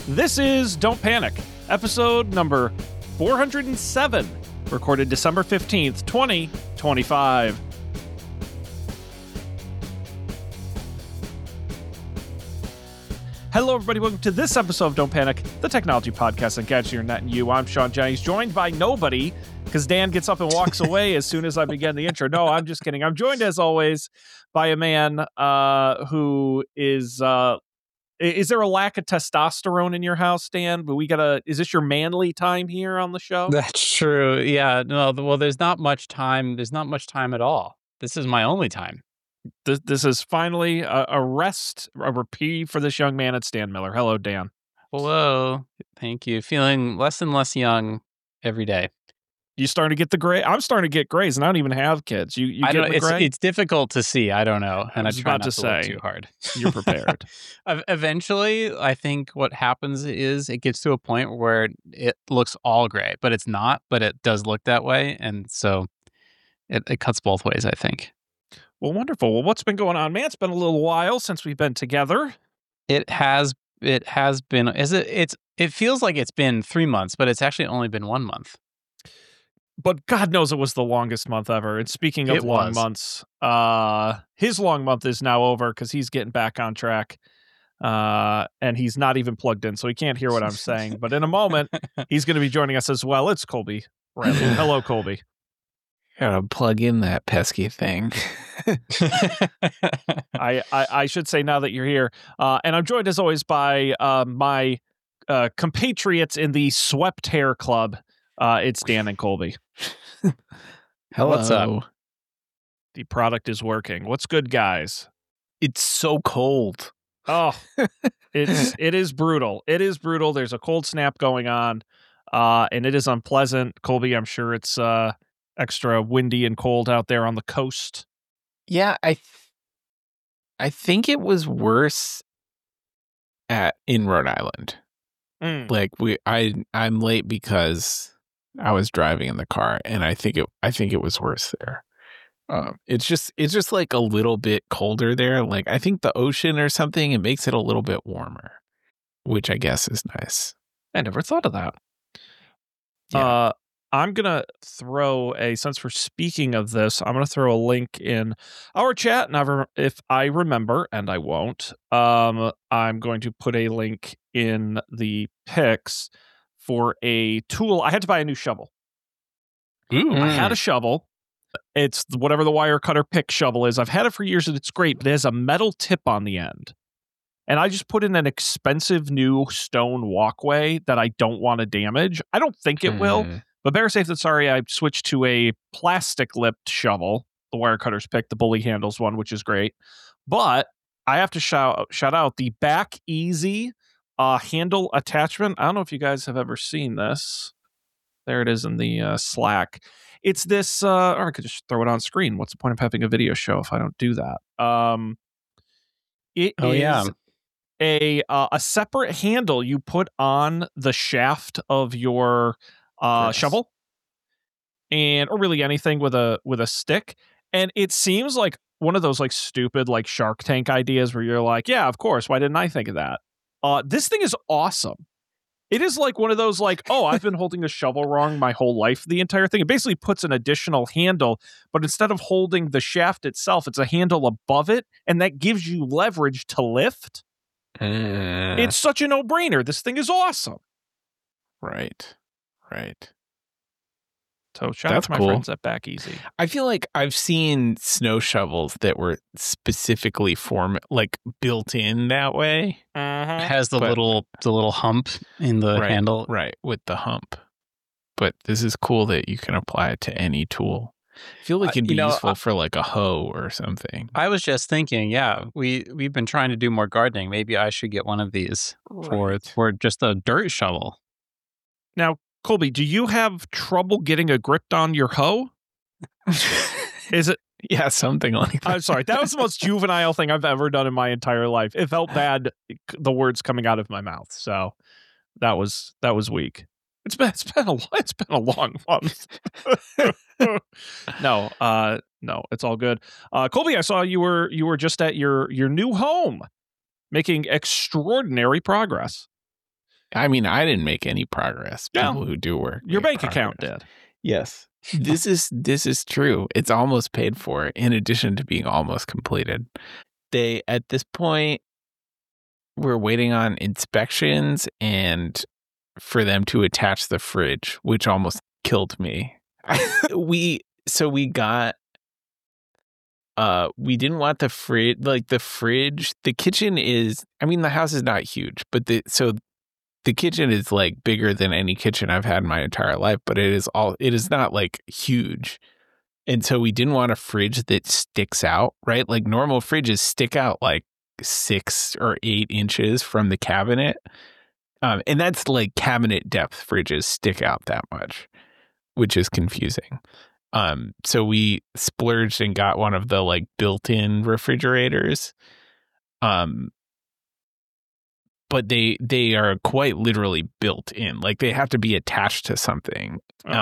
This is Don't Panic, episode number 407, recorded December 15th, 2025. Hello, everybody. Welcome to this episode of Don't Panic, the technology podcast on Gadget Internet and You. I'm Sean Jennings, joined by nobody, because Dan gets up and walks away as soon as I begin the intro. No, I'm just kidding. I'm joined, as always, by a man who is there a lack of testosterone in your house, Dan? But is this your manly time here on the show? That's true. Yeah. No, well, there's not much time. There's not much time at all. This is my only time. This is finally a rest, a reprieve for this young man. It's Dan Miller. Hello, Dan. Hello. Thank you. Feeling less and less young every day. You starting to get the gray? I'm starting to get grays, and I don't even have kids. You I get don't, the gray? it's difficult to see. I don't know, and I was try about not to to look say, too hard. You're prepared. Eventually, I think what happens is it gets to a point where it looks all gray, but it's not. But it does look that way, and so it cuts both ways, I think. Well, wonderful. Well, what's been going on, man? It's been a little while since we've been together. It has been. It feels like it's been 3 months, but it's actually only been 1 month. But God knows it was the longest month ever. And speaking of long months, his long month is now over because he's getting back on track. And he's not even plugged in, so he can't hear what I'm saying. But in a moment, he's going to be joining us as well. It's Colby Riley. Hello, Colby. Gotta plug in that pesky thing. I should say now that you're here. And I'm joined as always by my compatriots in the Swept Hair Club. It's Dan and Colby. Hello. What's up? The product is working. What's good, guys? It's so cold. Oh, it is brutal. It is brutal. There's a cold snap going on, and it is unpleasant. Colby, I'm sure it's extra windy and cold out there on the coast. Yeah, I think it was worse in Rhode Island. Like I'm late because I was driving in the car, and I think it was worse there. It's just like a little bit colder there. Like I think the ocean or something, it makes it a little bit warmer, which I guess is nice. I never thought of that. Yeah. I'm gonna throw since we're speaking of this, I'm gonna throw a link in our chat, and if I remember, and I won't, I'm going to put a link in the pics for a tool. I had to buy a new shovel. Ooh. I had a shovel. It's whatever the wire cutter pick shovel is. I've had it for years, and it's great, but it has a metal tip on the end. And I just put in an expensive new stone walkway that I don't want to damage. I don't think it will. But better safe than sorry, I switched to a plastic-lipped shovel, the wire cutters pick, the bully handles one, which is great. But I have to shout out the Back Easy handle attachment. I don't know if you guys have ever seen this. There it is in the Slack. It's this, or I could just throw it on screen. What's the point of having a video show if I don't do that? It is a separate handle you put on the shaft of your shovel, or really anything with a stick, and it seems like one of those like stupid like Shark Tank ideas where you're like, yeah, of course, why didn't I think of that? This thing is awesome. It is like one of those like, oh, I've been holding a shovel wrong my whole life. The entire thing, it basically puts an additional handle, but instead of holding the shaft itself, it's a handle above it, and that gives you leverage to lift. It's such a no-brainer. This thing is awesome. Right. So shout out to my friends at Back Easy. I feel like I've seen snow shovels that were specifically built in that way. It has the little hump in the handle. Right, with the hump. But this is cool that you can apply it to any tool. I feel like it'd be useful for like a hoe or something. I was just thinking, yeah, we've been trying to do more gardening. Maybe I should get one of these for just a dirt shovel. Now, Colby, do you have trouble getting a grip on your hoe? Is it? Yeah, something like that. I'm sorry. That was the most juvenile thing I've ever done in my entire life. It felt bad, the words coming out of my mouth. So that was weak. It's been a long month. No, it's all good. Colby, I saw you were just at your new home, making extraordinary progress. I mean, I didn't make any progress. Yeah. People who do work, Your make bank account progress. did. Yes. This is true. It's almost paid for, in addition to being almost completed. They, at this point, we're waiting on inspections and for them to attach the fridge, which almost killed me. we didn't want the fridge, the kitchen is, I mean, the house is not huge, but the kitchen is like bigger than any kitchen I've had in my entire life, but it is not like huge. And so we didn't want a fridge that sticks out, right? Like normal fridges stick out like 6 or 8 inches from the cabinet. And that's like cabinet depth fridges stick out that much, which is confusing. So we splurged and got one of the like built-in refrigerators. But they are quite literally built in. Like they have to be attached to something.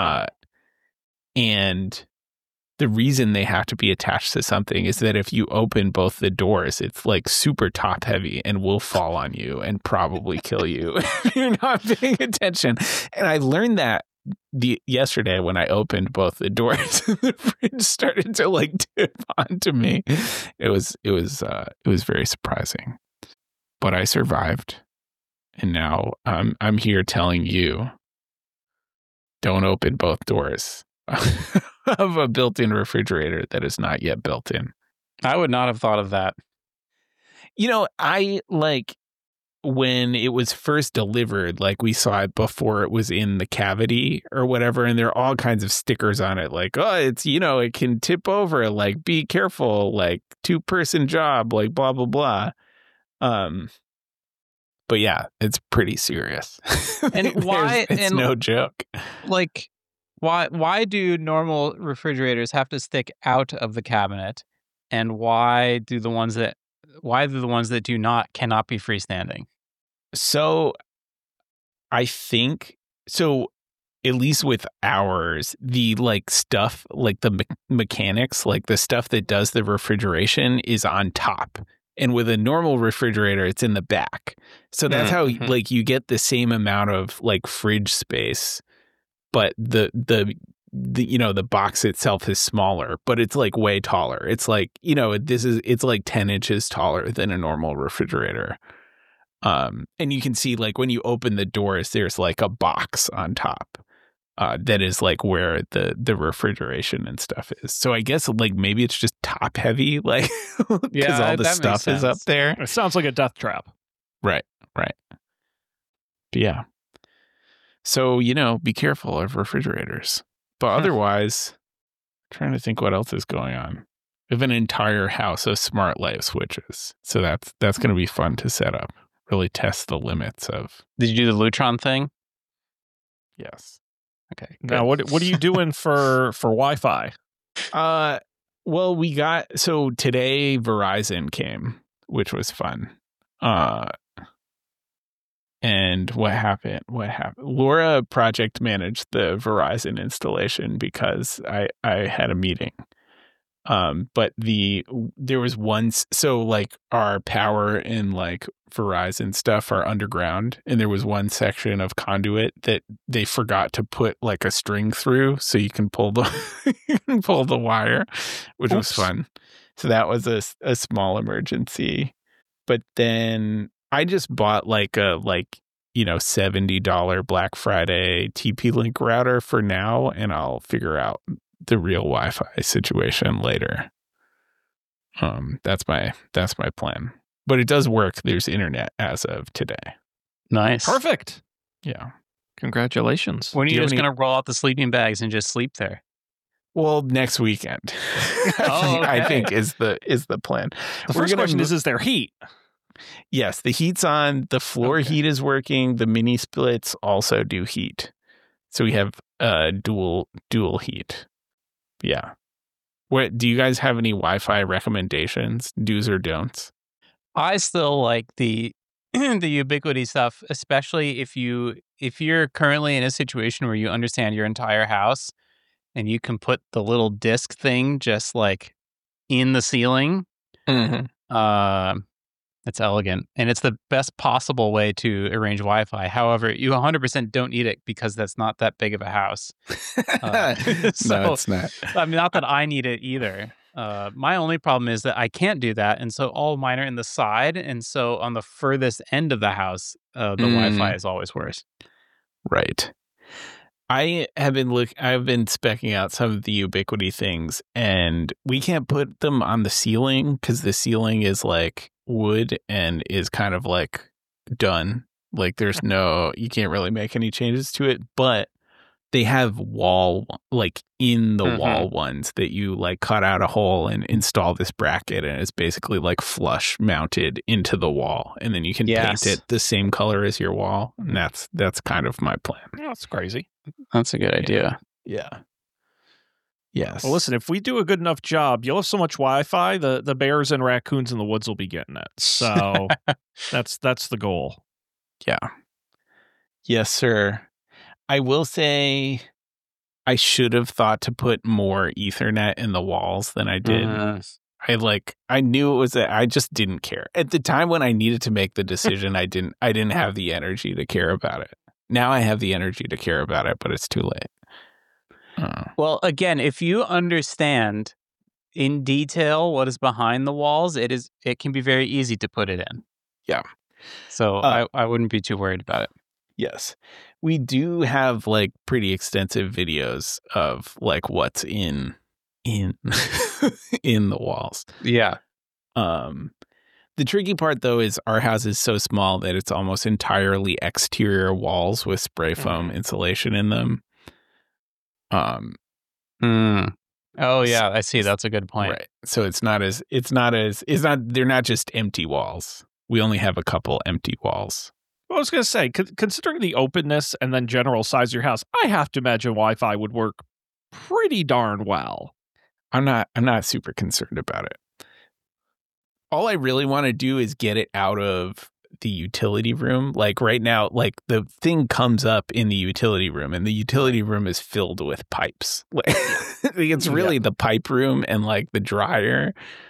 And the reason they have to be attached to something is that if you open both the doors, it's like super top heavy and will fall on you and probably kill you if you're not paying attention. And I learned that yesterday when I opened both the doors, the fridge started to like tip onto me. It was very surprising. But I survived, and now I'm here telling you, don't open both doors of a built-in refrigerator that is not yet built in. I would not have thought of that. You know, I like when it was first delivered, like we saw it before it was in the cavity or whatever, and there are all kinds of stickers on it, like, oh, it's, you know, it can tip over, like, be careful, like 2-person job, like blah blah blah. But yeah, it's pretty serious. And why? It's no joke. Like, why do normal refrigerators have to stick out of the cabinet, and why do the ones that do not cannot be freestanding? So, I think so. At least with ours, the like stuff, like the mechanics, like the stuff that does the refrigeration, is on top. And with a normal refrigerator, it's in the back. So that's how like you get the same amount of like fridge space, but the you know, the box itself is smaller, but it's like way taller. It's like, you know, it's like 10 inches taller than a normal refrigerator. And you can see like when you open the doors, there's like a box on top. That is like where the refrigeration and stuff is. So I guess like maybe it's just top heavy, like because all the stuff is up there. It sounds like a death trap. Right. But yeah. So, you know, be careful of refrigerators. But otherwise, I'm trying to think what else is going on. We have an entire house of smart light switches. So that's going to be fun to set up. Really test the limits of. Did you do the Lutron thing? Yes. Okay. Good. Now, what are you doing for Wi-Fi? Well, so today Verizon came, which was fun. And what happened? Laura project managed the Verizon installation because I had a meeting. But there was so like our power and like Verizon stuff are underground, and there was one section of conduit that they forgot to put like a string through so you can pull the wire, which was fun. So that was a small emergency. But then I just bought like a $70 Black Friday TP-Link router for now, and I'll figure out the real Wi-Fi situation later. That's my plan. But it does work. There's internet as of today. Nice. Perfect. Yeah. Congratulations. When are you just going to roll out the sleeping bags and just sleep there? Well, next weekend. I think is the plan. The first question is there heat? Yes, the heat's on. The floor heat is working. The mini splits also do heat. So we have dual heat. Yeah. What do you guys have any Wi-Fi recommendations, do's or don'ts? I still like the Ubiquiti stuff, especially if you're currently in a situation where you understand your entire house and you can put the little disc thing just like in the ceiling. Mm-hmm. It's elegant, and it's the best possible way to arrange Wi-Fi. However, you 100% don't need it because that's not that big of a house. No, it's not. I mean, not that I need it either. My only problem is that I can't do that, and so all mine are in the side, and so on the furthest end of the house, the Wi-Fi is always worse. Right. I've been specking out some of the Ubiquity things, and we can't put them on the ceiling because the ceiling is like wood and is kind of like done. Like there's you can't really make any changes to it, but they have wall, like in the wall ones that you like cut out a hole and install this bracket, and it's basically like flush mounted into the wall, and then you can paint it the same color as your wall, and that's kind of my plan. Yeah, that's crazy. That's a good idea. Yeah. Yes. Well, listen, if we do a good enough job, you'll have so much Wi-Fi, the bears and raccoons in the woods will be getting it. So that's the goal. Yeah. Yes, sir. I will say I should have thought to put more Ethernet in the walls than I did. I knew it was I just didn't care. At the time when I needed to make the decision, I didn't have the energy to care about it. Now I have the energy to care about it, but it's too late. Well, again, if you understand in detail what is behind the walls, it can be very easy to put it in. Yeah. So I wouldn't be too worried about it. Yes. We do have like pretty extensive videos of like what's in in the walls. Yeah. The tricky part though is our house is so small that it's almost entirely exterior walls with spray foam insulation in them. Oh yeah, I see. That's a good point. Right. So they're not just empty walls. We only have a couple empty walls. I was going to say, considering the openness and then general size of your house, I have to imagine Wi-Fi would work pretty darn well. I'm not super concerned about it. All I really want to do is get it out of the utility room. Like right now, like the thing comes up in the utility room, and the utility room is filled with pipes. Like, it's really the pipe room and like the dryer.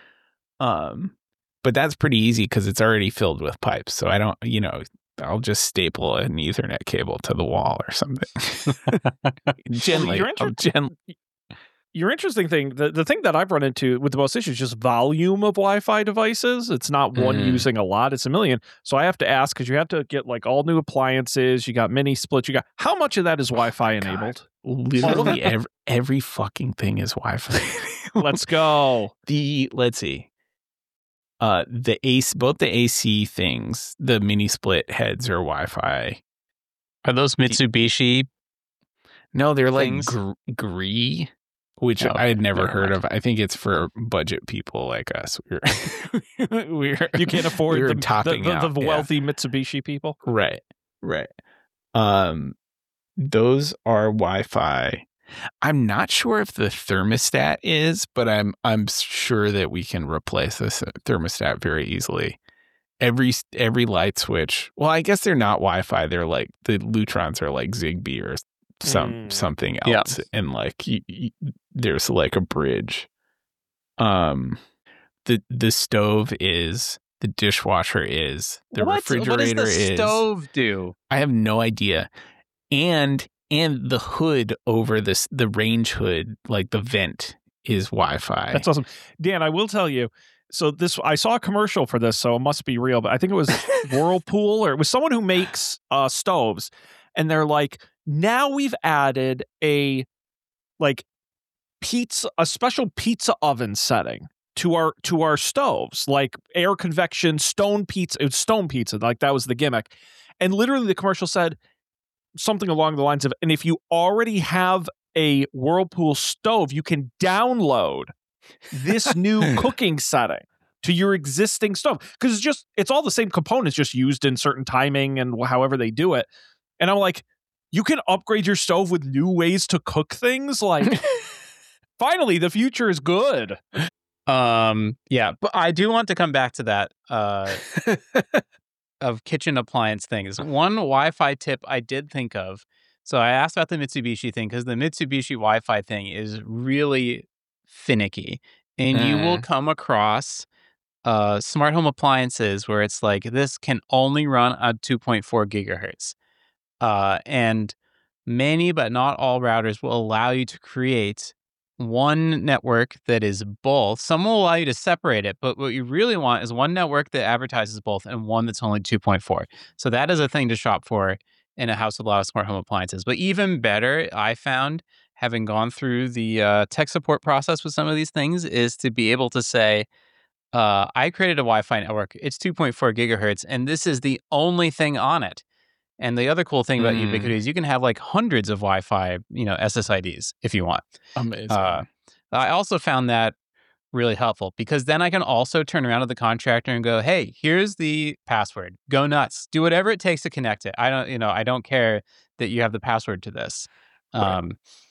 But that's pretty easy because it's already filled with pipes. So I don't, I'll just staple an Ethernet cable to the wall or something. Gently. Your interesting thing, the thing that I've run into with the most issues is just volume of Wi-Fi devices. It's not one using a lot, it's a million. So I have to ask, because you have to get like all new appliances, you got mini splits, you got, how much of that is Wi-Fi enabled? Literally every fucking thing is Wi-Fi. Let's go. Let's see. Both the AC things, the mini split heads are Wi-Fi. Are those Mitsubishi? No, they're things? Like Gree, which I had never heard of. I think it's for budget people like us. You can't afford the wealthy Mitsubishi people. Right. Those are Wi-Fi. I'm not sure if the thermostat is, but I'm sure that we can replace this thermostat very easily. Every light switch. Well, I guess they're not Wi-Fi. They're like the Lutrons are like Zigbee or something else, and like there's like a bridge. The stove is, the dishwasher is, the refrigerator is. What does the stove do? I have no idea, and the hood over the range hood, like the vent, is Wi-Fi. That's awesome. Dan, I will tell you, so I saw a commercial for this, so it must be real, but I think it was Whirlpool, or it was someone who makes stoves, and they're like, now we've added a special pizza oven setting to our stoves, like air convection, stone pizza, like that was the gimmick. And literally the commercial said something along the lines of, and if you already have a Whirlpool stove, you can download this new cooking setting to your existing stove. Because it's all the same components, just used in certain timing and however they do it. And I'm like, you can upgrade your stove with new ways to cook things? Like, finally, the future is good. Yeah, but I do want to come back to that of kitchen appliance things. One Wi-Fi tip I did think of. So I asked about the Mitsubishi thing because the Mitsubishi Wi-Fi thing is really finicky, and you will come across smart home appliances where it's like this can only run at 2.4 gigahertz. And many, but not all routers will allow you to create one network that is both. Some will allow you to separate it, but what you really want is one network that advertises both and one that's only 2.4. So that is a thing to shop for in a house with a lot of smart home appliances. But even better, I found, having gone through the tech support process with some of these things, is to be able to say, I created a Wi-Fi network. It's 2.4 gigahertz, and this is the only thing on it. And the other cool thing about Ubiquiti is you can have like hundreds of Wi-Fi, SSIDs if you want. Amazing. I also found that really helpful because then I can also turn around to the contractor and go, "Hey, here's the password. Go nuts. Do whatever it takes to connect it. I don't care that you have the password to this." Right.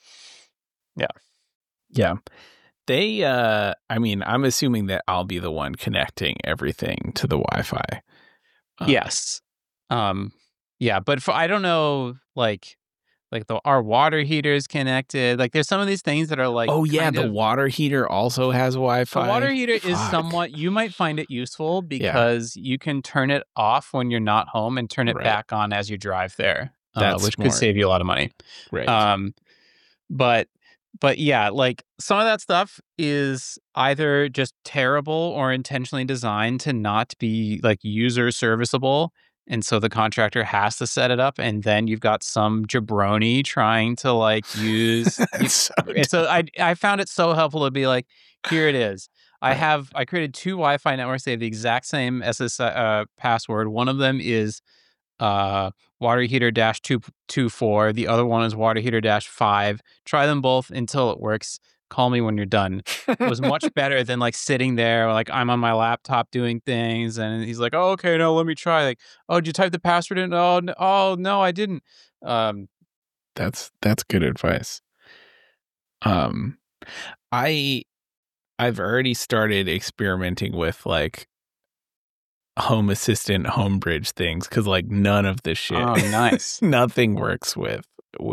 Yeah. They, I'm assuming that I'll be the one connecting everything to the Wi-Fi. Yes. Yeah, but I don't know, like our water heater is connected. Like there's some of these things that are like, oh yeah, the water heater also has Wi-Fi. The water heater is somewhat, you might find it useful because you can turn it off when you're not home and turn it back on as you drive there, which could save you a lot of money. Right. But yeah, like some of that stuff is either just terrible or intentionally designed to not be like user serviceable. And so the contractor has to set it up, and then you've got some jabroni trying to like use. So I found it so helpful to be like, here it is. I created two Wi-Fi networks. They have the exact same password. One of them is water heater -224. The other one is water heater -5. Try them both until it works. Call me when you're done. It was much better than like sitting there, like I'm on my laptop doing things, and he's like, "Oh, okay, no, let me try." Like, "Oh, did you type the password in?" "Oh, no, I didn't." That's good advice. I've already started experimenting with like Home Assistant, Home Bridge things because like none of this shit. Oh, nice. Nothing works with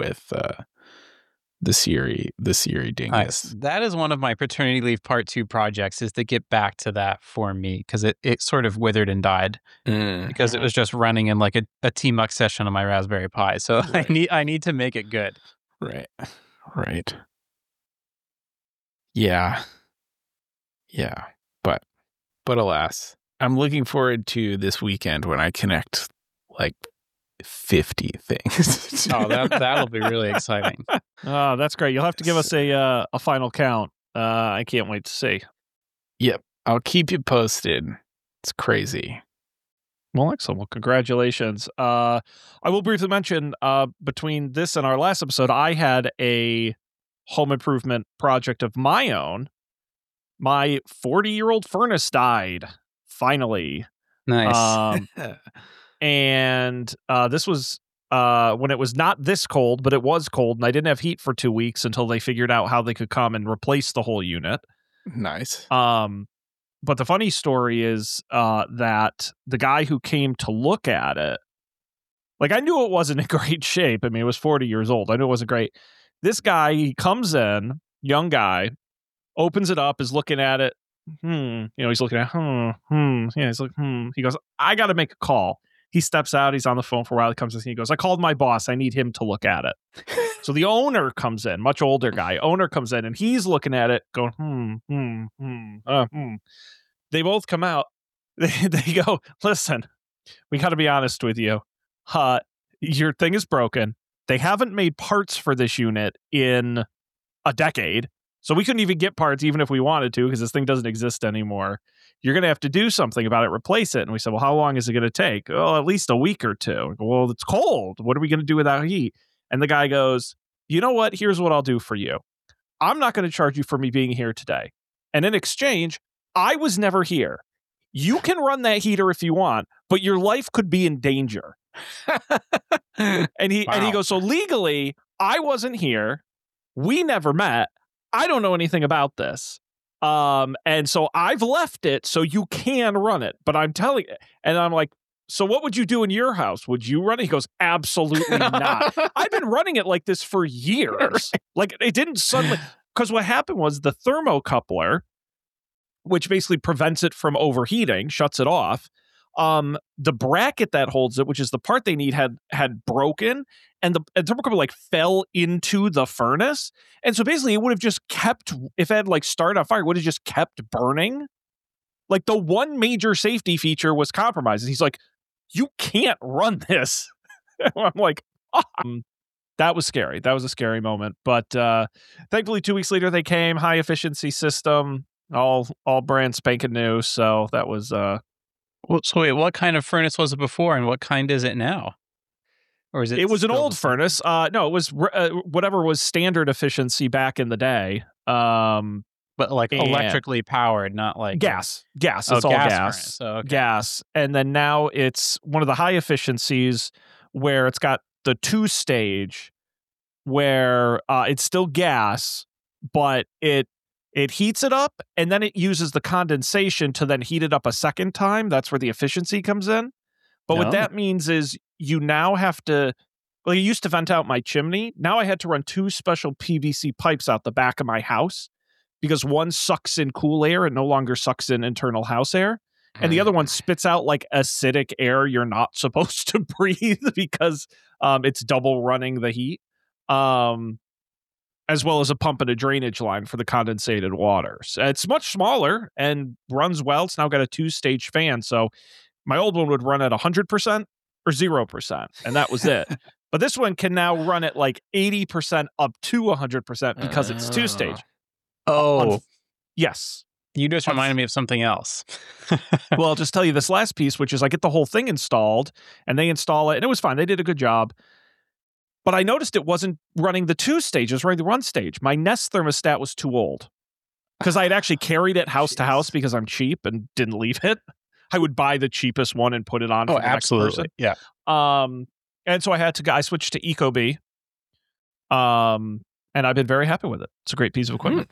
the Siri dingus. Nice. That is one of my paternity leave part 2 projects, is to get back to that for me, because it sort of withered and died because it was just running in like a TMUX session on my Raspberry Pi. So I need to make it good. Right. Yeah. But alas, I'm looking forward to this weekend when I connect like 50 things. Oh, that'll be really exciting. Oh, that's great. You'll have to give us a final count. I can't wait to see. Yep. I'll keep you posted. It's crazy. Well, excellent. Well, congratulations. I will briefly mention, between this and our last episode, I had a home improvement project of my own. My 40-year-old furnace died, finally. Nice. And this was when it was not this cold, but it was cold, and I didn't have heat for 2 weeks until they figured out how they could come and replace the whole unit. Nice. But the funny story is that the guy who came to look at it, like, I knew it wasn't in great shape. I mean, it was 40 years old. I knew it wasn't great. This guy, he comes in, young guy, opens it up, is looking at it. He's looking at, Yeah, he's like, He goes, I got to make a call. He steps out. He's on the phone for a while. He comes in. He goes, I called my boss. I need him to look at it. So the owner comes in, much older guy. Owner comes in, and he's looking at it, going, They both come out. They go, listen, we got to be honest with you. Your thing is broken. They haven't made parts for this unit in a decade. So we couldn't even get parts even if we wanted to, because this thing doesn't exist anymore. You're going to have to do something about it, replace it. And we said, well, how long is it going to take? Oh, at least a week or two. Go, well, it's cold. What are we going to do without heat? And the guy goes, you know what? Here's what I'll do for you. I'm not going to charge you for me being here today. And in exchange, I was never here. You can run that heater if you want, but your life could be in danger. And he goes, so legally, I wasn't here. We never met. I don't know anything about this. And so I've left it so you can run it. But I'm telling you, and I'm like, so what would you do in your house? Would you run it? He goes, absolutely not. I've been running it like this for years. Like, it didn't suddenly, because what happened was the thermocoupler which basically prevents it from overheating, shuts it off. The bracket that holds it, which is the part they need, had broken, and the thermocouple like fell into the furnace. And so basically it would have just kept, if it had like started on fire, it would have just kept burning. Like the one major safety feature was compromised. He's like, you can't run this. I'm like, that was scary. That was a scary moment. But thankfully 2 weeks later they came, high efficiency system, all brand spanking new. So that was Well, so wait, what kind of furnace was it before, and what kind is it now? Or is it? It was an still old the same? furnace. No, it was whatever was standard efficiency back in the day. But like and- electrically powered, not like Gas. It's Oh, all gas gas. furnace. Oh, okay. Gas. And then now it's one of the high efficiencies where it's got the 2-stage where it's still gas, but it heats it up, and then it uses the condensation to then heat it up a second time. That's where the efficiency comes in. But what Oh. that means is you now have to, well, you used to vent out my chimney. Now I had to run 2 special PVC pipes out the back of my house because one sucks in cool air and no longer sucks in internal house air. And the other one spits out like acidic air you're not supposed to breathe because it's double running the heat. As well as a pump and a drainage line for the condensated waters. It's much smaller and runs well. It's now got a 2-stage fan. So my old one would run at 100% or 0%, and that was it. But this one can now run at like 80% up to 100% because it's 2-stage. Oh, Yes. you just reminded me of something else. Well, I'll just tell you this last piece, which is I get the whole thing installed, and they install it, and it was fine. They did a good job. But I noticed it wasn't running the 2-stage, it was running the 1-stage. My Nest thermostat was too old because I had actually carried it house to house because I'm cheap and didn't leave it. I would buy the cheapest one and put it on for the next person. Yeah. And so I switched to Ecobee. And I've been very happy with it. It's a great piece of equipment.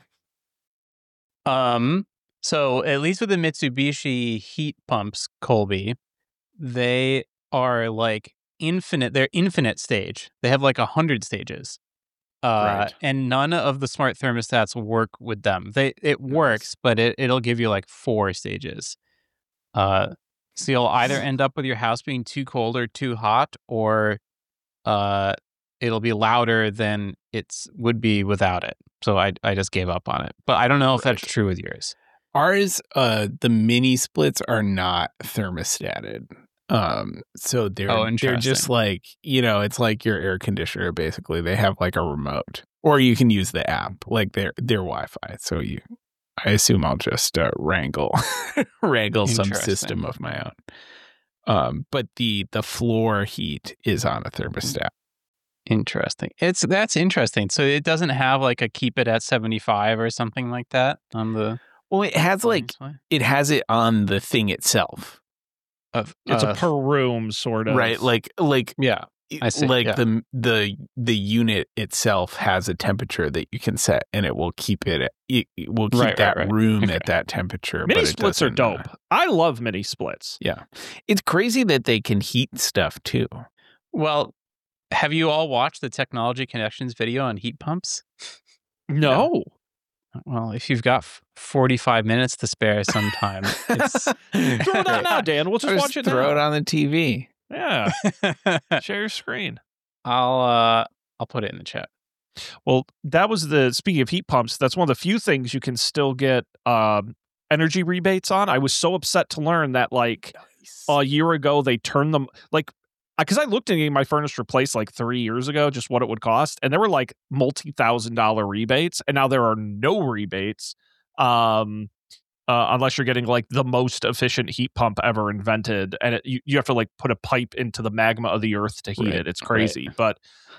So at least with the Mitsubishi heat pumps, Colby, they are like infinite. They're infinite stage. They have like 100 stages. Right. And none of the smart thermostats work with them. It works, but it'll give you like 4 stages. So you'll either end up with your house being too cold or too hot, or it'll be louder than it would be without it. So I just gave up on it. But I don't know if that's true with yours. Ours, the mini splits are not thermostated. So they're just interesting. like, it's like your air conditioner. Basically, they have like a remote, or you can use the app, like their Wi-Fi. So I assume I'll just wrangle some Interesting. system of my own. But the floor heat is on a thermostat. Interesting. That's interesting. So it doesn't have like a keep it at 75 or something like that on the. Well, it has it has it on the thing itself. It's a per room sort of. Right, like yeah, I see. Like Yeah. the unit itself has a temperature that you can set, and it will keep it will keep Right, that right. room Okay. at that temperature. Mini but it splits are doesn't, dope. I love mini splits. Yeah, it's crazy that they can heat stuff too. Well, have you all watched the Technology Connections video on heat pumps? No. Well, if you've got 45 minutes to spare sometime, it's Throw it on now, Dan. We'll just watch it throw now. it on the TV. Yeah. Share your screen. I'll put it in the chat. Well, that was speaking of heat pumps, that's one of the few things you can still get energy rebates on. I was so upset to learn that like a year ago they turned them because I looked at getting my furnace replaced like 3 years ago, just what it would cost, and there were like multi-$1,000 rebates, and now there are no rebates unless you're getting like the most efficient heat pump ever invented, and you have to like put a pipe into the magma of the earth to heat Right, it. It's crazy, but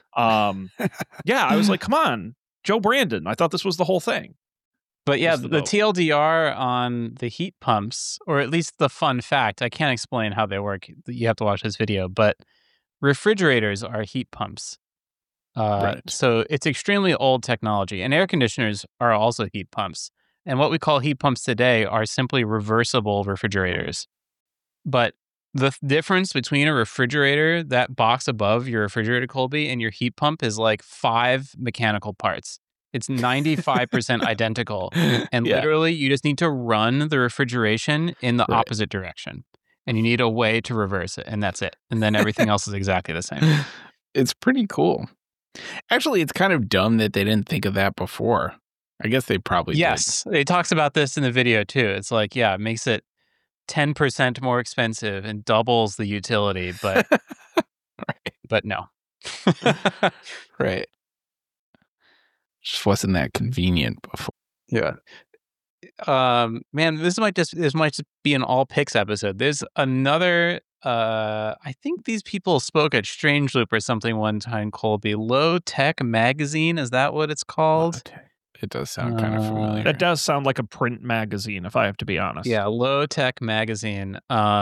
yeah, I was like, come on, Joe Brandon. I thought this was the whole thing. But yeah, What's the the vote? TLDR on the heat pumps, or at least the fun fact, I can't explain how they work. You have to watch this video, but refrigerators are heat pumps. Right. So it's extremely old technology, and air conditioners are also heat pumps. And what we call heat pumps today are simply reversible refrigerators. But the difference between a refrigerator, that box above your refrigerator, Colby, and your heat pump is like 5 mechanical parts. It's 95% identical. And Yeah. literally, you just need to run the refrigeration in the Right. opposite direction. And you need a way to reverse it. And that's it. And then everything else is exactly the same. It's pretty cool. Actually, it's kind of dumb that they didn't think of that before. I guess they probably Yes. It talks about this in the video, too. It's like, yeah, it makes it 10% more expensive and doubles the utility. But, Right. but no. Right. Just wasn't that convenient before. Yeah. Man, this might just be an all picks episode. There's another I think these people spoke at Strange Loop or something one time, Colby. Low Tech Magazine, is that what it's called? It does sound kind of familiar. That does sound like a print magazine, if I have to be honest. Yeah, Low Tech Magazine.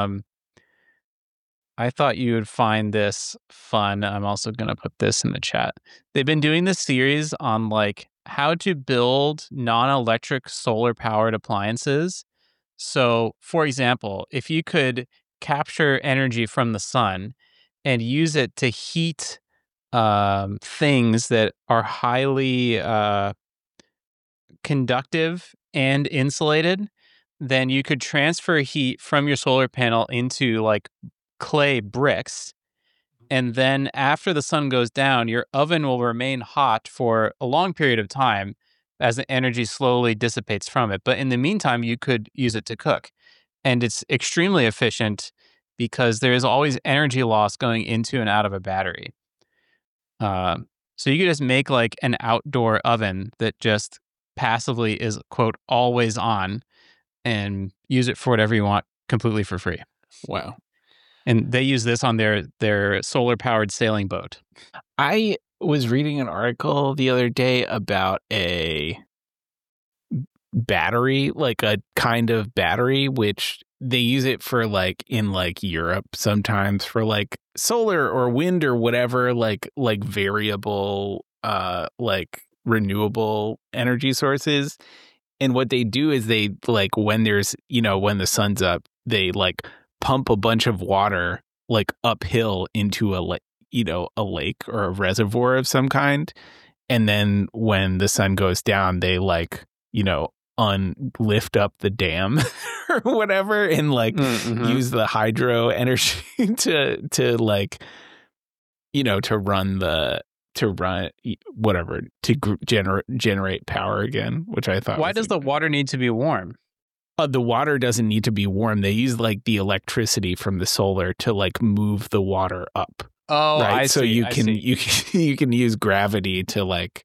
I thought you would find this fun. I'm also going to put this in the chat. They've been doing this series on like how to build non-electric solar powered appliances. So, for example, if you could capture energy from the sun and use it to heat things that are highly conductive and insulated, then you could transfer heat from your solar panel into like clay bricks. And then after the sun goes down, your oven will remain hot for a long period of time as the energy slowly dissipates from it. But in the meantime, you could use it to cook. And it's extremely efficient because there is always energy loss going into and out of a battery. So you could just make like an outdoor oven that just passively is, quote, always on and use it for whatever you want completely for free. Wow. And they use this on their solar-powered sailing boat. I was reading an article the other day about a battery, like a kind of battery, which they use it for like in like Europe sometimes for like solar or wind or whatever, like variable, like renewable energy sources. And what they do is they like when there's, when the sun's up, they like pump a bunch of water like uphill into a lake or a reservoir of some kind, and then when the sun goes down, they like lift up the dam or whatever, and like use the hydro energy to like to run whatever to generate power again, which I thought. Why does the water need to be warm? The water doesn't need to be warm. They use like the electricity from the solar to like move the water up. Oh, right. I So see, you I can see. you can use gravity to like,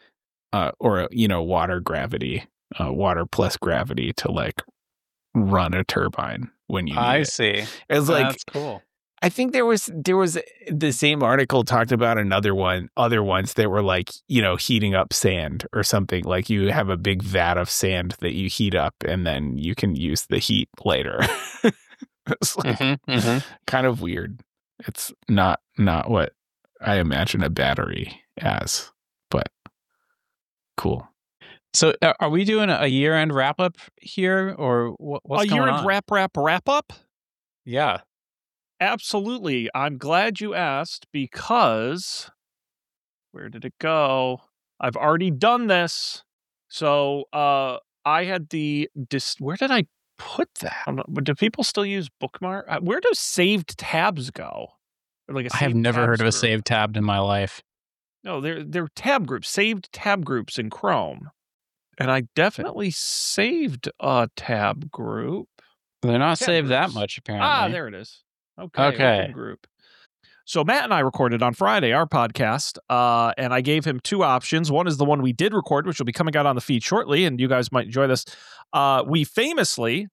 or water gravity, water plus gravity to like run a turbine when you need I it. see. It's like, that's cool. I think there was the same article talked about other ones that were like, heating up sand or something. Like you have a big vat of sand that you heat up and then you can use the heat later. It's like kind of weird. It's not what I imagine a battery as, but cool. So are we doing a year-end wrap-up here, or what's going on? A year-end wrap-up? Yeah. Absolutely. I'm glad you asked because where did it go? I've already done this. So I had where did I put that? Do people still use bookmark? Where do saved tabs go? Like I have never heard of a group. saved tab in my life. No, they're tab groups, saved tab groups in Chrome. And I definitely saved a tab group. They're not Tab saved that groups. much, apparently. There it is. Okay. Open group. So Matt and I recorded on Friday our podcast, and I gave him two options. One is the one we did record, which will be coming out on the feed shortly, and you guys might enjoy this. We famously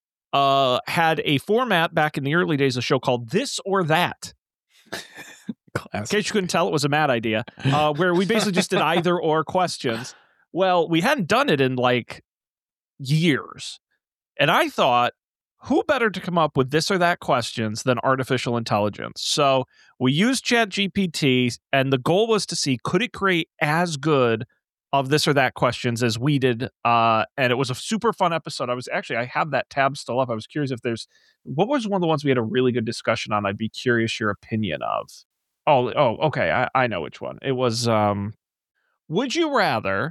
had a format back in the early days of the show called This or That. In case you couldn't tell, it was a Matt idea, where we basically just did either or questions. Well, we hadn't done it in like years. And I thought, who better to come up with this or that questions than artificial intelligence? So we used ChatGPT, and the goal was to see, could it create as good of this or that questions as we did? And it was a super fun episode. I have that tab still up. I was curious if what was one of the ones we had a really good discussion on? I'd be curious your opinion of. Oh, okay. I know which one. It was, would you rather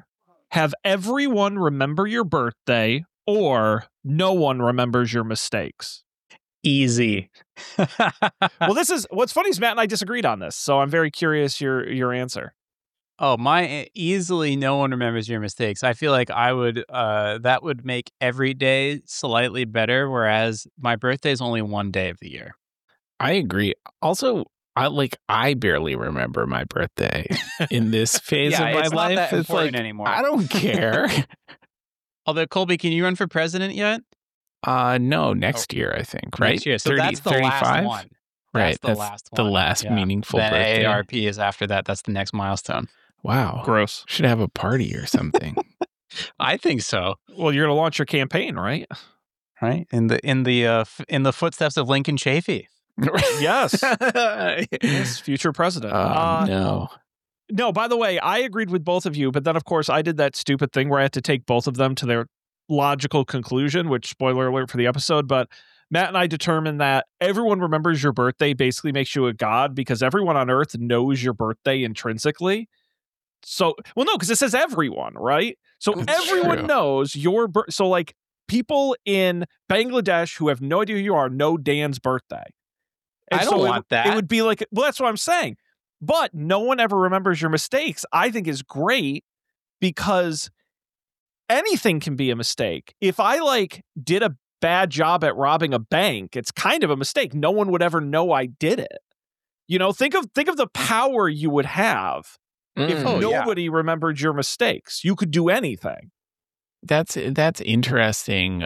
Have everyone remember your birthday, or no one remembers your mistakes? Easy. Well, this is what's funny is Matt and I disagreed on this, so I'm very curious your answer. Oh, easily no one remembers your mistakes. I feel like I would that would make every day slightly better, whereas my birthday is only one day of the year. I agree. Also, I barely remember my birthday in this phase Yeah, of my it's not life. that It's important like anymore. I don't care. Although, Colby, can you run for president yet? No, next year I think, right? Next year. So 30, that's the 35? last one. Right, That's the last the one. last Yeah. meaningful Then birthday. AARP is after that. That's the next milestone. Wow. Gross. Should have a party or something. I think so. Well, you're going to launch your campaign, right? Right? In the footsteps of Lincoln Chafee. Yes. Yes, future president. No. No, by the way, I agreed with both of you, but then, of course, I did that stupid thing where I had to take both of them to their logical conclusion, which, spoiler alert for the episode, but Matt and I determined that everyone remembers your birthday basically makes you a god because everyone on Earth knows your birthday intrinsically. So, well, no, because it says everyone, right? So That's everyone true. knows your birth. So, like, people in Bangladesh who have no idea who you are know Dan's birthday. And I don't so want that. It would be like, well, that's what I'm saying. But no one ever remembers your mistakes, I think is great because anything can be a mistake. If I did a bad job at robbing a bank, it's kind of a mistake. No one would ever know I did it. You know, think of the power you would have if nobody remembered your mistakes. You could do anything. That's interesting.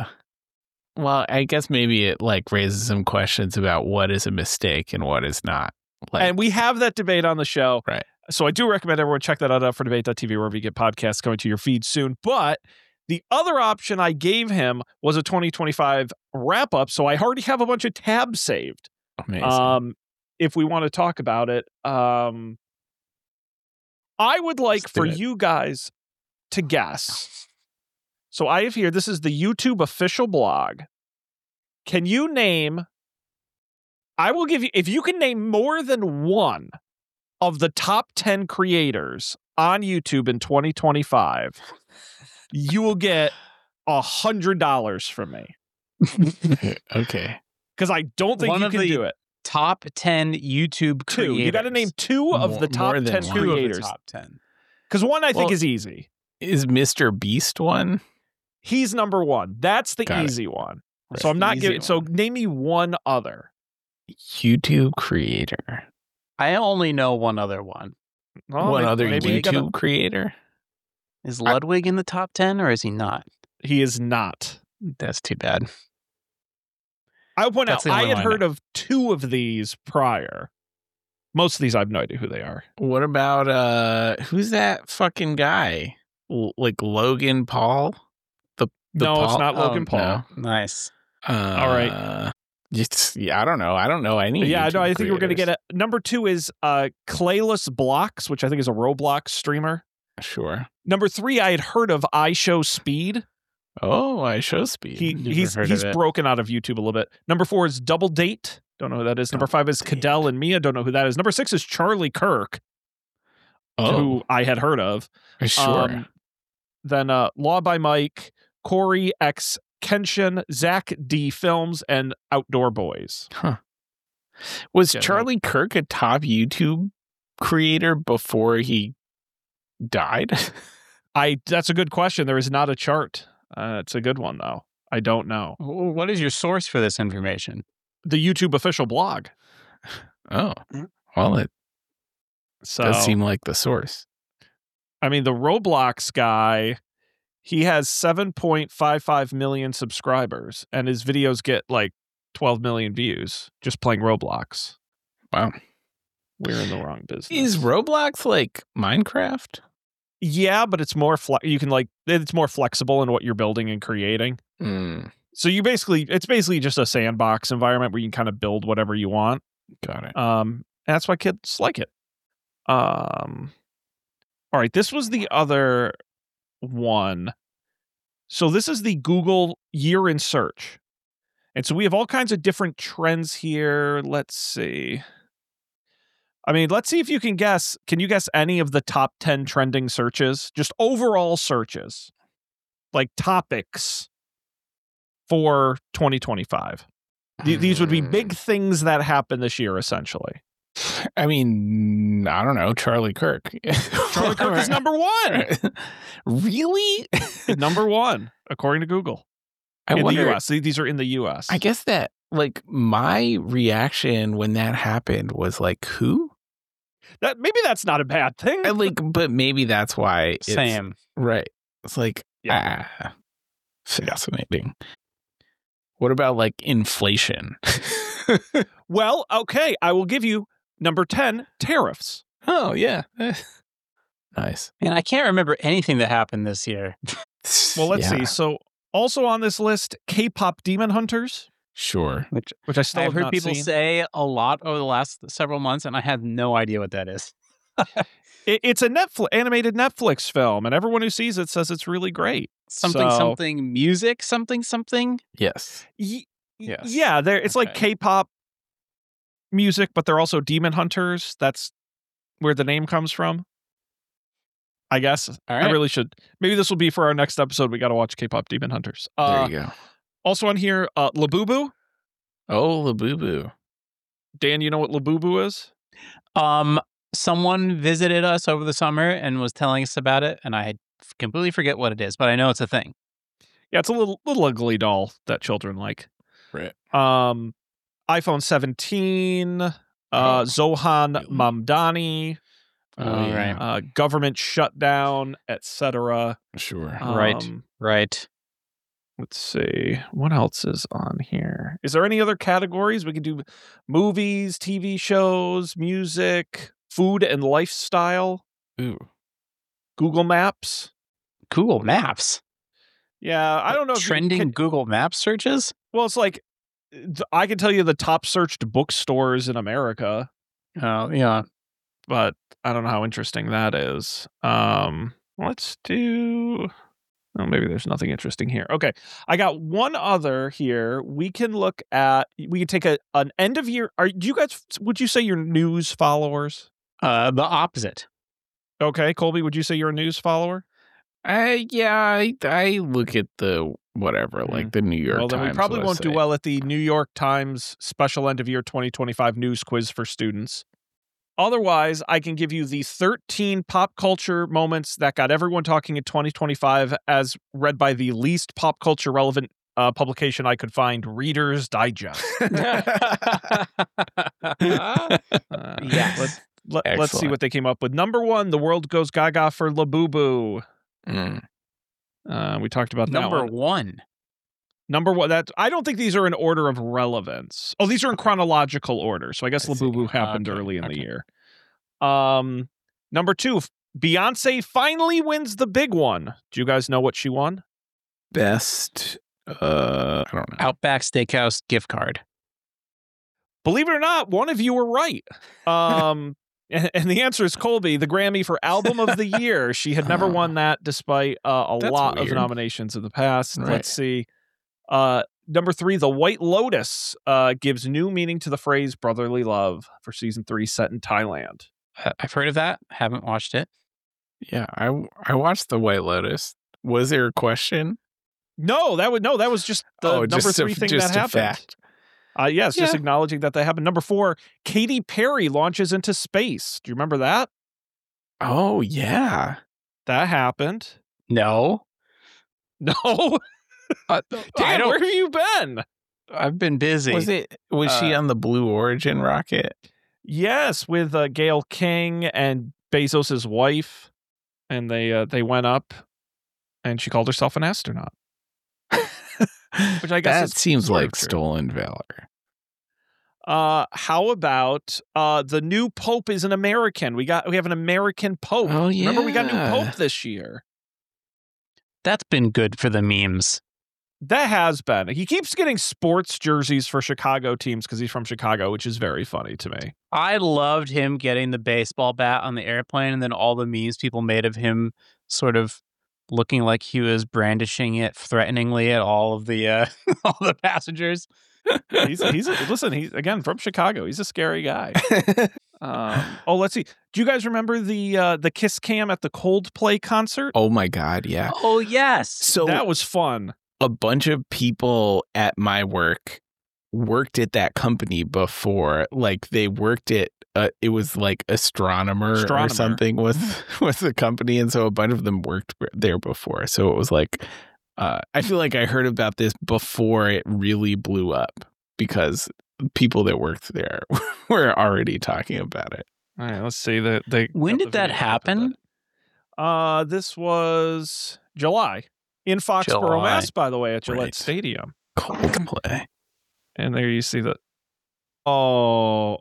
Well, I guess maybe it raises some questions about what is a mistake and what is not. And we have that debate on the show. Right. So I do recommend everyone check that out for debate.tv, wherever you get podcasts coming to your feed soon. But the other option I gave him was a 2025 wrap up. So I already have a bunch of tabs saved. Amazing. If we want to talk about it, I would like for you guys to guess. So I have here, this is the YouTube official blog. Can you name, I will give you, if you can name more than one of the top 10 creators on YouTube in 2025, you will get $100 from me. Okay. Because I don't think you can do it. Top 10 YouTube creators. You got to name two of the top 10 creators. Top 10. Because one I think is easy. Is Mr. Beast one? He's number one. That's the easy one. Right. So I'm not giving. So name me one other YouTube creator. I only know one other one. Well, one other maybe YouTube creator. Is Ludwig in the top 10 or is he not? He is not. That's too bad. I'll point out, I had heard of two of these prior. Most of these, I have no idea who they are. What about, who's that fucking guy? Logan Paul? No, Paul? it's not Logan Paul. No. Nice. All right. I don't know. I don't know any. Yeah, YouTube no, I think we're going to creators. get it. Number two is Clayless Blocks, which I think is a Roblox streamer. Sure. Number three, I had heard of iShowSpeed. Oh, iShowSpeed. He's broken out of YouTube a little bit. Number four is Double Date. Don't know who that is. Number five is Cadell and Mia. Don't know who that is. Number six is Charlie Kirk, who I had heard of. Sure. Then Law by Mike, Corey X Kenshin, Zach D Films, and Outdoor Boys. Huh. Was Charlie Kirk a top YouTube creator before he died? That's a good question. There is not a chart. It's a good one, though. I don't know. What is your source for this information? The YouTube official blog. Oh, well, it does seem like the source. I mean, the Roblox guy, he has 7.55 million subscribers, and his videos get 12 million views just playing Roblox. Wow. We're in the wrong business. Is Roblox like Minecraft? Yeah, but it's more it's more flexible in what you're building and creating. So it's basically just a sandbox environment where you can kind of build whatever you want. Got it. That's why kids like it. All right, this was the other one. So this is the Google year in search. And so we have all kinds of different trends here. Let's see. I mean, let's see if you can guess. Can you guess any of the top 10 trending searches? Just overall searches, like topics for 2025. These would be big things that happen this year, essentially. I mean, I don't know. Charlie Kirk. Charlie Kirk is number one. Really? Number one, according to Google. In the U.S. These are in the U.S. I guess that, like, my reaction when that happened was like, who? Maybe that's not a bad thing. But maybe that's why. Same. Right. It's like, fascinating. What about, like, inflation? Well, okay. I will give you number 10, tariffs. Oh, yeah. Nice. Man, I can't remember anything that happened this year. Well, let's see. So, also on this list, K-pop Demon Hunters. Sure. Which I still have I've heard not people seen. say a lot over the last several months, and I have no idea what that is. It's a animated Netflix film, and everyone who sees it says it's really great. Something music, something. Yes. Yes. Yes. Yeah, it's like K-pop music, but they're also demon hunters. That's where the name comes from, I guess. All right. I really should. Maybe this will be for our next episode. We got to watch K-pop Demon Hunters. There you go. Also on here, Labubu. Oh, Labubu. Dan, you know what Labubu is? Someone visited us over the summer and was telling us about it, and I completely forget what it is, but I know it's a thing. Yeah, it's a little ugly doll that children like. Right. iPhone 17, Zohan Mamdani, Right. government shutdown, etc. Sure. Right. Let's see. What else is on here? Is there any other categories? We can do movies, TV shows, music, food and lifestyle. Ooh. Google Maps. Google Maps. Yeah, I don't know. Trending Google Maps searches? Well, it's like, I can tell you the top searched bookstores in America. Oh, yeah. But I don't know how interesting that is. Let's do... Oh, maybe there's nothing interesting here. Okay, I got one other here. We can look at... We can take an end of year... Do you guys... Would you say you're news followers? The opposite. Okay, Colby, would you say you're a news follower? I look at the whatever, like the New York Times. Well, then we probably won't do well at the New York Times special end of year 2025 news quiz for students. Otherwise, I can give you the 13 pop culture moments that got everyone talking in 2025 as read by the least pop culture relevant publication I could find, Reader's Digest. Yes. Let's see what they came up with. Number 1, the world goes gaga for Labubu. We talked about that one. Number one. That I don't think these are in order of relevance. Oh, these are in chronological order. So I guess Labubu happened early in the year. Number 2, Beyonce finally wins the big one. Do you guys know what she won? Best. I don't know. Outback Steakhouse gift card. Believe it or not, one of you were right. And the answer is Colby, the Grammy for Album of the Year. She had never won that despite a lot of nominations in the past. Right. Let's see. Number 3, The White Lotus gives new meaning to the phrase brotherly love for season 3 set in Thailand. I've heard of that. Haven't watched it. Yeah, I watched The White Lotus. Was there a question? No, that was just the number 3 thing that happened. Fact. Yes, just acknowledging that happened. Number 4, Katy Perry launches into space. Do you remember that? Oh, yeah. That happened. No. Dan, where have you been? I've been busy. Was she on the Blue Origin rocket? Yes, with Gail King and Bezos' wife. And they went up and she called herself an astronaut. Which I guess that seems like stolen valor. How about the new Pope is an American? We have an American Pope. Oh, yeah. Remember, we got a new Pope this year. That's been good for the memes. That has been. He keeps getting sports jerseys for Chicago teams because he's from Chicago, which is very funny to me. I loved him getting the baseball bat on the airplane, and then all the memes people made of him sort of looking like he was brandishing it threateningly at all of the all the passengers. He's again from Chicago. He's a scary guy. Let's see. Do you guys remember the Kiss Cam at the Coldplay concert? Oh my God, yeah. Oh, yes. So that was fun. A bunch of people at my work worked at that company before. Like they worked at it was like astronomer or something was the company, and so a bunch of them worked there before. So it was like I feel like I heard about this before it really blew up because people that worked there were already talking about it. All right, let's see. When did that happen? This was July in Foxborough, Mass. By the way, at Gillette Stadium. Coldplay, and there you see the. Oh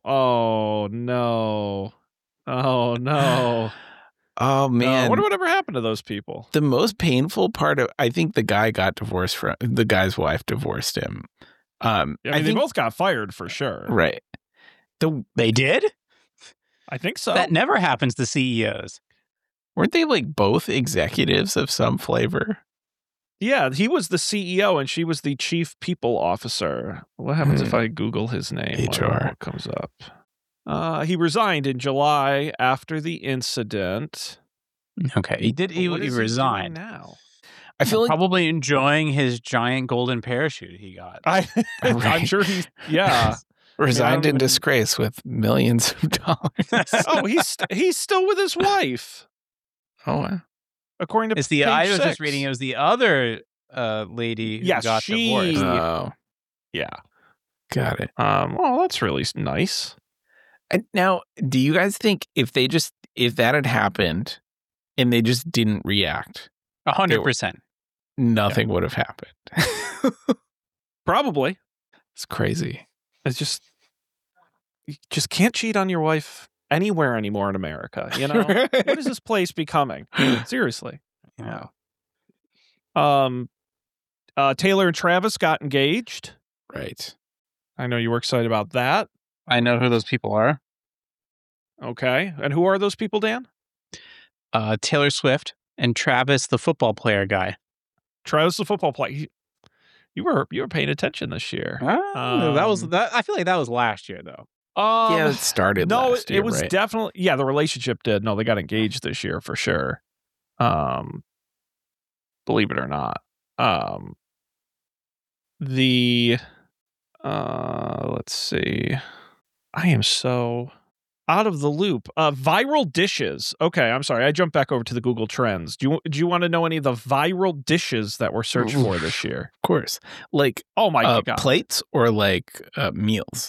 no! Oh no! Oh man! Whatever happened to those people? The most painful part of I think the guy got divorced from the guy's wife divorced him. I think they both got fired for sure. Right. They did? I think so. That never happens to CEOs. Weren't they like both executives of some flavor? Yeah, he was the CEO and she was the chief people officer. What happens if I Google his name? HR. What comes up? He resigned in July after the incident. Okay, he did. He resigned now. I feel like probably enjoying his giant golden parachute he got. I'm sure he's resigned in disgrace with millions of dollars. Oh, he's still with his wife. Oh, according to it's the I was just reading. It was the other lady who got divorced. Oh, yeah, got it. Well, that's really nice. Now, do you guys think if that had happened and they just didn't react, 100%, nothing would have happened? Probably. It's crazy. It's you just can't cheat on your wife anywhere anymore in America. You know, what is this place becoming? Seriously. Yeah. Taylor and Travis got engaged. Right. I know you were excited about that. I know who those people are. Okay. And who are those people, Dan? Taylor Swift and Travis, the football player guy. Travis, the football player. You were paying attention this year. That was that. I feel like that was last year, though. Yeah, it started. No, last year, it was right? definitely. Yeah, the relationship did. No, they got engaged this year for sure. Believe it or not. Let's see. I am so out of the loop. Viral dishes. Okay, I'm sorry. I jumped back over to the Google Trends. Do you want to know any of the viral dishes that were searched for this year? Of course. Like, oh my God, plates or like meals?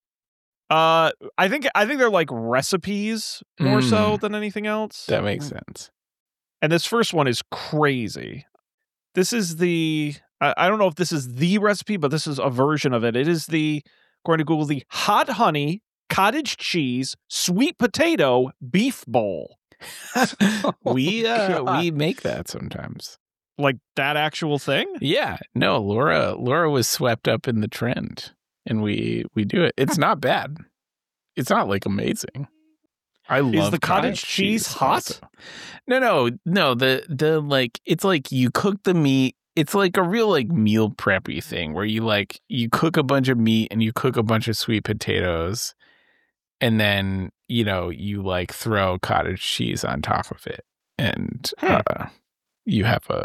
I think they're like recipes more so than anything else. That makes sense. And this first one is crazy. This is I don't know if this is the recipe, but this is a version of it. It is according to Google, the hot honey, cottage cheese, sweet potato, beef bowl. We make that sometimes. Like that actual thing? Yeah. No, Laura was swept up in the trend and we do it. It's not bad. It's not like amazing. I love Is the cottage cheese hot? Also. No. The like it's like you cook the meat. It's like a real like meal preppy thing where you cook a bunch of meat and you cook a bunch of sweet potatoes, and then you like throw cottage cheese on top of it, and you have a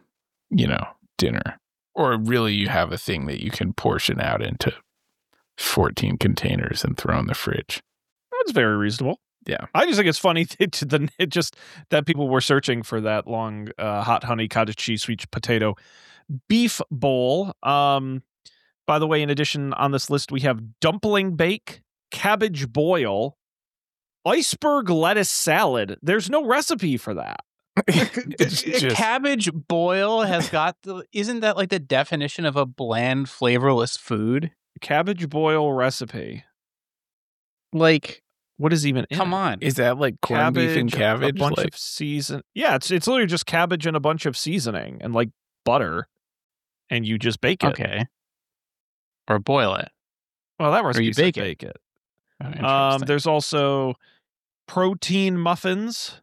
dinner, or really you have a thing that you can portion out into 14 containers and throw in the fridge. That's very reasonable. Yeah. I just think it's funny that people were searching for that long hot honey cottage cheese sweet potato beef bowl. By the way, in addition on this list, we have dumpling bake, cabbage boil, iceberg lettuce salad. There's no recipe for that. Cabbage boil has got isn't that like the definition of a bland, flavorless food? Cabbage boil recipe. Like, what is even in come it? on. Is that like corned beef and cabbage? A bunch of season. Yeah, it's literally just cabbage and a bunch of seasoning and like butter, and you just bake it. Okay. Or boil it. Well, that recipe you said bake it. Oh, there's also protein muffins,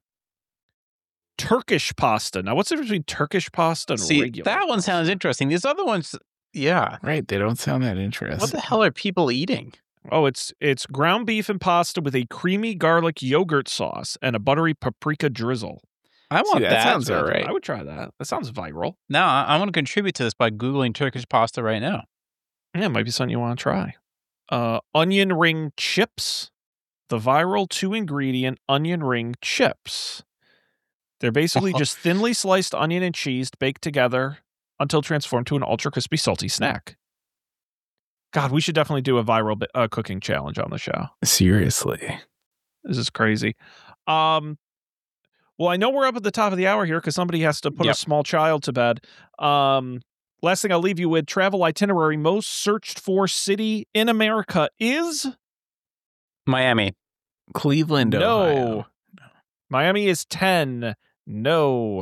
Turkish pasta. Now, what's the difference between Turkish pasta and regular? That one sounds interesting. These other ones, yeah. Right, they don't sound that interesting. What the hell are people eating? Oh, it's ground beef and pasta with a creamy garlic yogurt sauce and a buttery paprika drizzle. I want that that. sounds all right. I would try that. That sounds viral. Now, I want to contribute to this by Googling Turkish pasta right now. Yeah, it might be something you want to try. Onion ring chips. The viral 2-ingredient onion ring chips. They're basically just thinly sliced onion and cheese baked together until transformed to an ultra crispy salty snack. God, we should definitely do a viral cooking challenge on the show. Seriously. This is crazy. Well, I know we're up at the top of the hour here because somebody has to put a small child to bed. Last thing I'll leave you with, travel itinerary most searched for city in America is? Miami. Cleveland, Ohio. Miami is 10. No.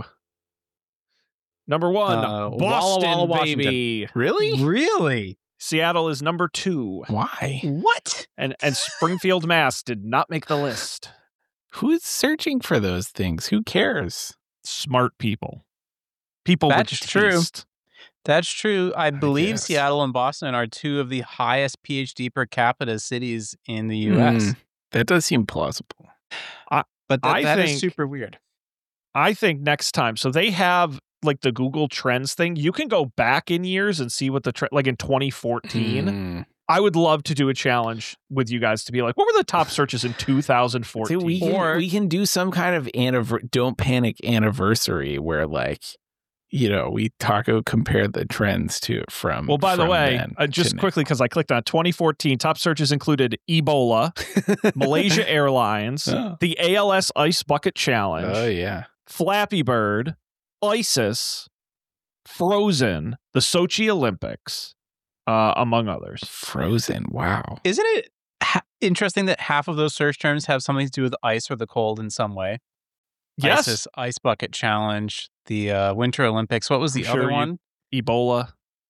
Number 1, Boston, Walla Walla, baby. Really? Really? Seattle is number 2. Why? What? And Springfield, Mass did not make the list. Who's searching for those things? Who cares? Smart people. People That's with true. taste. That's true. I believe guess. Seattle and Boston are 2 of the highest PhD per capita cities in the U.S. That does seem plausible. But I that is think- super weird. I think next time, so they have like the Google Trends thing. You can go back in years and see what the like in 2014. I would love to do a challenge with you guys to be like, what were the top searches in 2014? So we can do some kind of Don't Panic anniversary where, like, you know, we compare the trends from. Well, by the from way, then just to quickly, because I clicked on 2014, top searches included Ebola, Malaysia Airlines, Oh. the ALS Ice Bucket Challenge, Oh, yeah. Flappy Bird, ISIS, Frozen, the Sochi Olympics, among others. Frozen. Wow. Isn't it interesting that half of those search terms have something to do with ice or the cold in some way? Yes. ISIS, Ice Bucket Challenge, the Winter Olympics. What was the I'm other sure one? Ebola.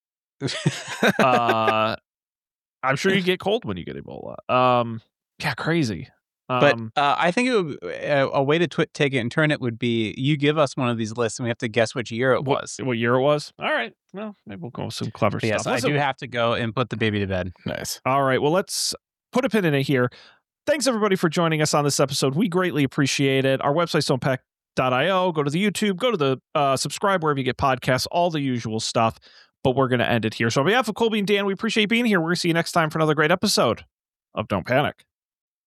I'm sure you get cold when you get Ebola. Yeah, crazy. But I think it would, a way to take it and turn it would be you give us one of these lists and we have to guess which year it was. What year it was? All right. Well, maybe we'll go with some clever But yes, stuff. I do have to go and put the baby to bed. Nice. All right. Well, let's put a pin in it here. Thanks, everybody, for joining us on this episode. We greatly appreciate it. Our website's stonepack.io. Go to the YouTube. Go to the subscribe wherever you get podcasts, all the usual stuff. But we're going to end it here. So on behalf of Colby and Dan, we appreciate being here. We're going to see you next time for another great episode of Don't Panic.